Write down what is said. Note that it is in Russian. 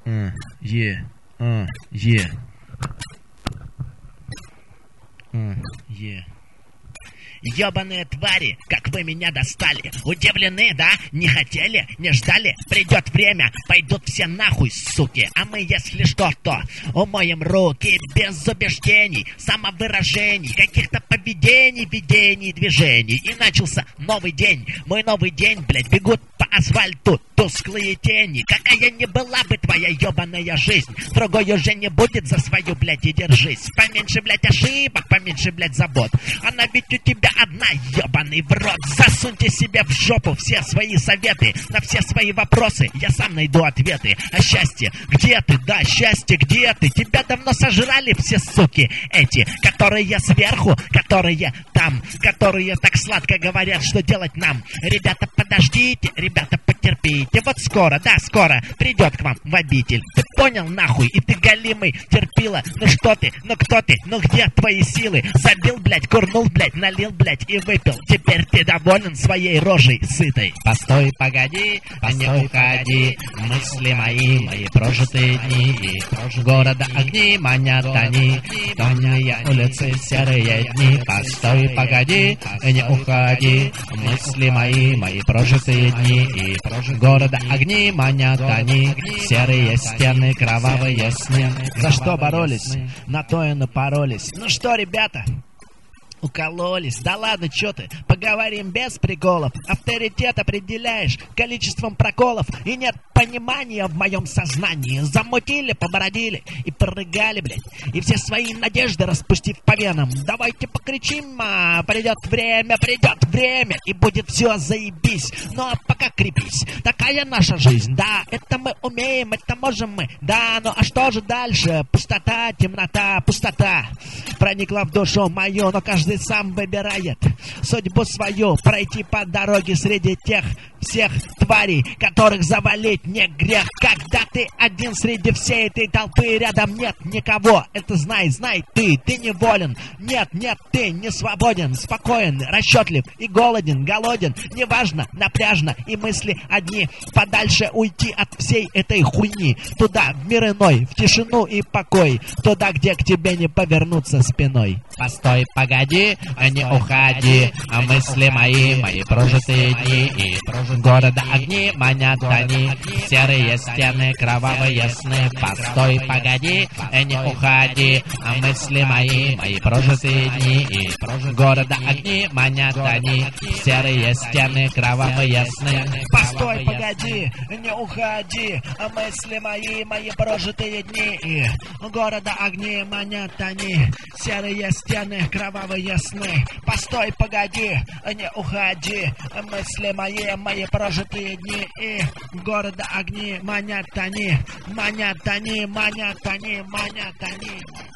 Е, е, е. Ёбаные твари, как вы меня достали. Удивлены, да? Не хотели, не ждали. Придет время, пойдут все нахуй, суки. А мы, если что, то умоем руки без убеждений, самовыражений, каких-то поведений, видений, движений. И начался новый день. Мой новый день, блядь, бегут по асфальту тусклые тени. Какая не была бы твоя ёбаная жизнь, другой уже не будет, за свою, блядь, и держись. Поменьше, блядь, ошибок, поменьше, блядь, забот. Она ведь у тебя одна, ёбаный в рот. Засуньте себе в жопу все свои советы. На все свои вопросы я сам найду ответы. А счастье, где ты? Да, счастье, где ты? Тебя давно сожрали все суки эти, которые сверху, которые там, которые так сладко говорят, что делать нам. Ребята, подождите, ребята, потерпите. Вот скоро, да, скоро придет к вам в обитель. Ты понял, нахуй? И ты, голимый, терпила. Ну что ты? Ну кто ты? Ну где твои силы? Забил, блядь, курнул, блядь, налил, блядь, и выпил. Теперь ты доволен своей рожей сытой. Постой, погоди, не уходи. Мысли мои прожитые дни. Города огни манят они. Темные улицы, серые дни. Постой, погоди, не уходи. Мысли мои прожитые дни. Города огни манят они. Серые стены, кровавые сны. За что боролись, на то и напоролись. Ну что, ребята, укололись? Да ладно, чё ты? Поговорим без приколов. Авторитет определяешь количеством проколов. И нет понимания в моем сознании. Замутили, побородили и прыгали, блядь. И все свои надежды распустив по венам. Давайте покричим, придет время, и будет все заебись. Ну а пока крепись. Такая наша жизнь, да, это мы умеем, это можем мы. Да, ну а что же дальше? Пустота, темнота, пустота проникла в душу мою, но каждый сам выбирает судьбу свою. Пройти по дороге среди тех всех тварей, которых завалить не грех. Когда ты один среди всей этой толпы, рядом нет никого. Это знай, ты неволен. Нет, ты не свободен. Спокоен, расчетлив и голоден. Неважно, напряжно, и мысли одни. Подальше уйти от всей этой хуйни. Туда, в мир иной, в тишину и покой. Туда, где к тебе не повернуться спиной. Постой, погоди, не уходи. А мысли мои прожитые дни. И города огни манят они. Серые стены, кровавые сны. Постой, погоди, не уходи. А мысли мои прожитые дни. И города огни манят они. Серые стены, кровавые сны. Постой, погоди, не уходи. А мысли мои прожитые дни. И города огни манят они. Серые стены, кровавые сны. Постой, погоди, не уходи. А мысли мои прожитые дни. И города огни манят они. Манят они.